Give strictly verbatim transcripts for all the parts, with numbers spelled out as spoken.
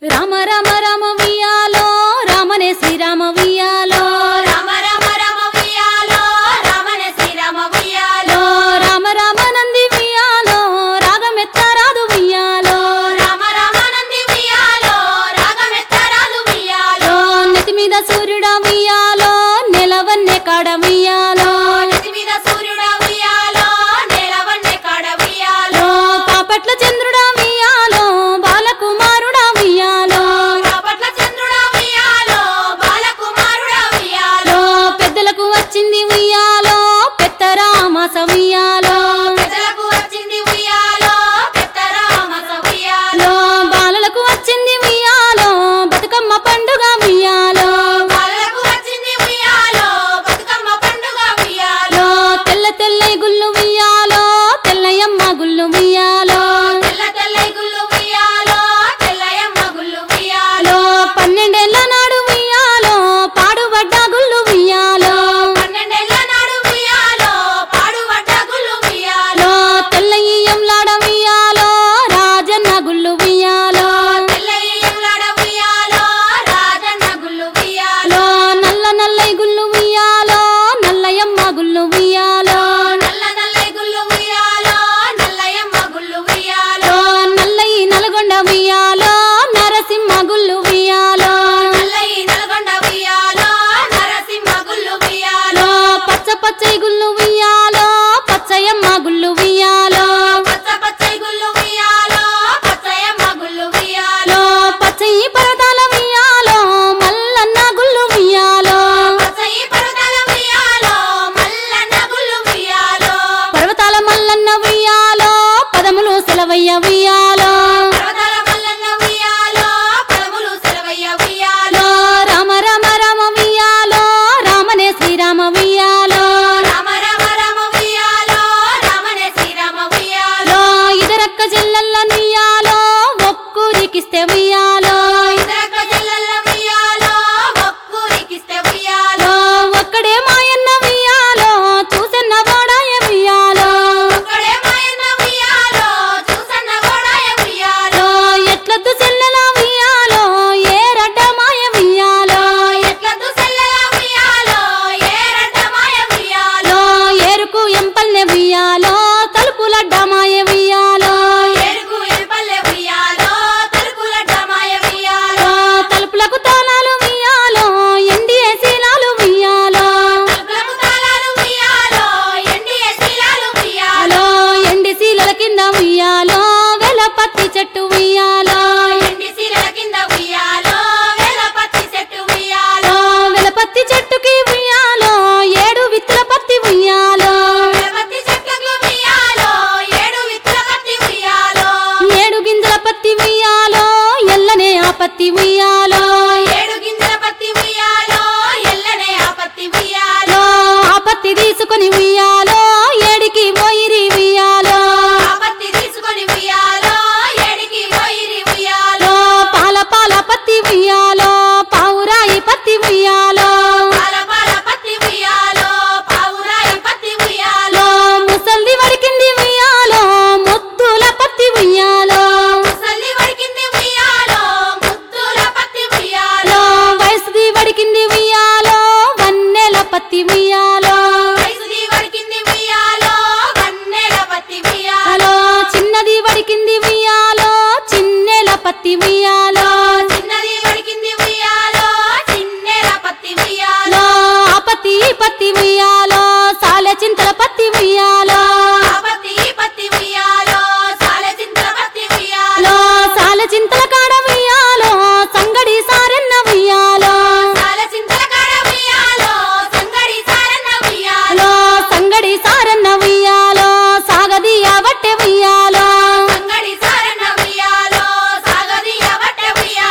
రామ రామ రామ వియాలో రామనే శ్రీరామ వియాలో రామ రామ రామ వియాలో రామనే శ్రీరామ వియాలో రామ రామ నంది వియాలో రాగమెత్తరాదు వియాలో రామ రామ నంది వియాలో రాగమెత్తరాదు వియాలో నెతి మీద సూర్యుడా వియాలో నెలవన్నె కాడ వియాలో నెతి మీద సూర్యుడా వియాలో నెలవన్నె కాడ వియాలో పాపట్ల చంద్రుడా వియాలో బాలకుమారుడా వియాలో పాపట్ల చంద్రుడా వియాలో బాలకుమారుడా వియాలో పెద్దలకు వచ్చింది వియాలో పెత్తరామాస వియాలో పెద్దలకు వచ్చింది వియాలో పెత్తరామాస వియాలో బాలలకు వచ్చింది వియాలో బతుకమ్మ పండుగ వియాలో బాలలకు వచ్చింది వియాలో బతుకమ్మ పండుగ వియాలో తెల్ల తెల్లై గుళ్ళు వియాలో తెల్లయమ్మ గుళ్ళు వియాలో తెల్ల తెల్లై గుళ్ళు వియాలో తెల్లయమ్మ గుళ్ళు వియాలో పన్నెండేళ్ల నాడు వియాలో పాడుబడ్డ గుళ్ళు వియాలో పన్నెండేళ్ల నాడు వియాలో పాడుబడ్డ గుళ్ళు వియాలో తెల్లయ్యంలాడ వియాలో రాజన్న గుళ్ళు వియాలో తెల్లయ్యంలాడ వియాలో రాజన్న గుళ్ళు వియాలో నల్ల నల్లై గుళ్ళు వియాలో నల్లయమ్మ గుళ్ళు వియాలో నల్ల నల్లై గుళ్ళు వియాలో నల్లయమ్మ గుళ్ళు వియాలో నల్లయి నల్గొండ వియాలో నరసింహ గుళ్ళు వియాలో నల్లయి నల్గొండ వియాలో నరసింహ గుళ్ళు వియాలో పచ్చ పచ్చై గుళ్ళు వియాలో పచ్చయమ్మ గుళ్ళు వియాలో పచ్చ పచ్చై గుళ్ళు వియాలో పచ్చయమ్మ గుళ్ళు వియాలో పచ్చయి పరదాల వియాలో మల్లన్న గుళ్ళు వియాలో పచ్చయి పర్వతాల వియాలో మల్లన్న గుళ్ళు వియాలో పర్వతాల మల్లన్న వియాలో పదములు సెలవయ్య వియాలో పర్వతాల మల్లన్న వియాలో పదములు సెలవయ్య వియాలో రామ రామ రామ వియాలో రామనే శ్రీరామ వియాలో రామ రామ రామ వియాలో రామనే శ్రీరామ వియాలో ఇదరక్క జిల్లల్ల వియాలో ఒక్కూరికిస్తే వియాలో ఇదరక్క జిల్లల్ల వియాలో ఒక్కూరికిస్తే వియాలో ఒక్కడే మాయన్న వియాలో చూసన్న వాడాయ వియాలో ఒక్కడే మాయన్న వియాలో చూసన్న గోడాయ వియాలో ఎట్లద్దు చెల్లెల వియాలో ఏ రడ్డ మాయ వియాలో ఎట్లద్దు సెల్లల వియాలో ఏ రడ్డ మాయ వియాలో ఏరుకు ఎంపల్లె వియాలో తలుపులడ్డ మాయ వియాలో ఎరుగు ఎల్పల్లె వియాలో తలుపులడ్డ మాయ వియాలో తలుపులకు తాళాలు వియాలో ఎండి శీలాలు వియాలో తలుపులకు తాళాలు వియాలో ఎండియ శీలాలు వియాలో ఎండి శీలల కింద వియాలో వెలపత్తి చెట్టు వియాలో ఎండి శీలల కింద వియాలో వేలపత్తి చెట్టు వియాలో వెలపత్తి చెట్టుకి వియాలో ఏడు విత్తుల పత్తి వియాలో వేలపత్తి చెట్లకు వియాలో ఏడు విత్తుల పత్తి వియాలో ఏడు గింజల పత్తి వియాలో ఎల్లనే ఆ పత్తి వియాలో ఏడు గింజల పత్తి వియాలో ఎల్లనే ఆ పత్తి వియాలో ఆ పత్తి తీసుకొని వియాలో ఏడికి పోయిరి వియాలో ఆ పత్తి తీసుకొని వియాలో ఏడికి పోయిరి వియాలో పాల పాల పత్తి వియాలో పావురాయి పత్తి వియాలో పాల పాల పత్తి వియాలో పావురాయి పత్తి వియాలో ముసల్ది వడికింది వియాలో ముద్దుల పత్తి వియాలో ముసలి వడికింది వియాలో ముద్దుల పత్తి వియాలో వయసుది వడికింది వియాలో వన్నెల పత్తి వియాలో వయసుది వడికింది వియాలో వన్నెల పత్తి వియాలో చిన్నది వడికింది వియాలో చిన్నెల పత్తి వియాలో చిన్నది వడికింది వియాలో చిన్నెల పత్తి వియాలో ఆ పత్తి ఈ పత్తి వియాలో సాలె చింతల పత్తి వియాలో ఆ పత్తి ఈ పత్తి వియాలో సాలె చింతల పత్తి వియాలో సాలె చింతల కాడ వియాలో సంగడి సారెన్న వియాలో సాలె చింతల కాడ వియాలో సంగడి సారన్న వియాలో సంగడి సారన్న వియాలో సాగదియా బట్టె వియాలో సంగడి సారన్న వియాలో సాగదియ బట్టె వియాలో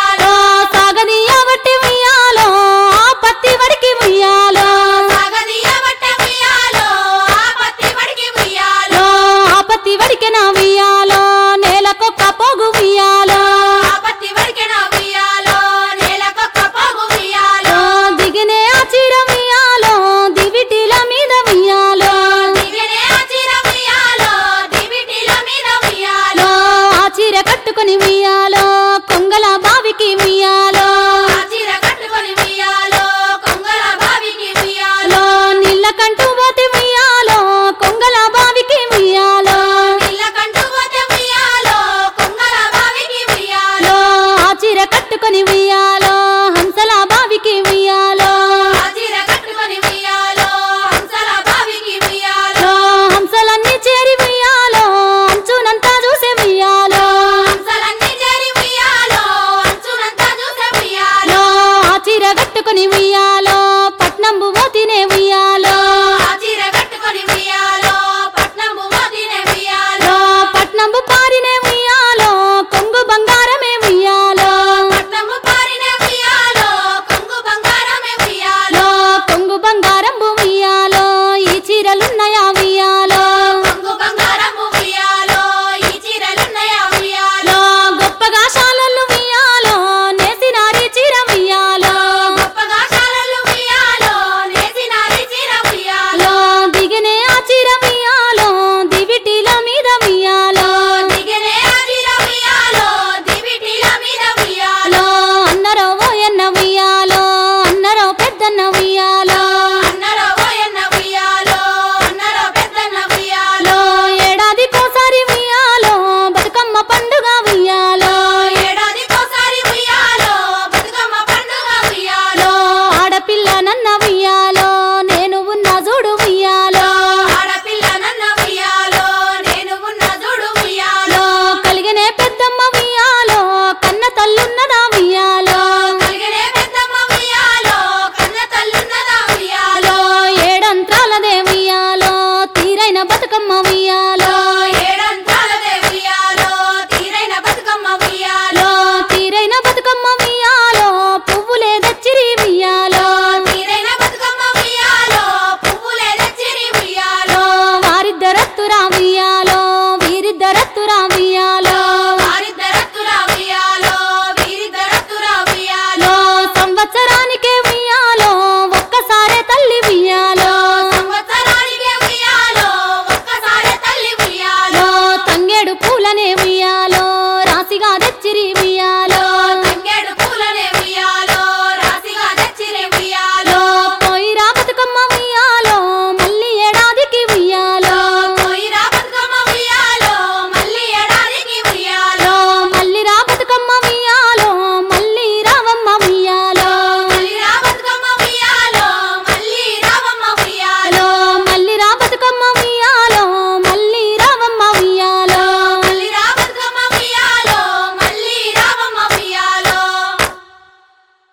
బావికి ఉయ్యాలో ఆ చీర కట్టుకొని ఉయ్యాలో కొంగల బావికి ఉయ్యాలో నీళ్ళ కంటూ పోతే ఉయ్యాలో కొంగల బావికి ఉయ్యాలో నీళ్ళ కంటూ పోతే ఉయ్యాలో కొంగల బావికి ఉయ్యాలో ఆ చీర కట్టుకొని ఉయ్యాలో హంసల బావికి ఉయ్యాలో ఆ చీర కట్టుకొని ఉయ్యాలో హంసల బావికి ఉయ్యాలో హంసలన్నీ చేరి ఉయ్యాలో అంచునంతా చూసే ఉయ్యాలో హంసలన్నీ చేరి ఉయ్యాలో అంచునంతా చూసే ఉయ్యాలో ఆ చీర కట్టుకొని ఉయ్యాలో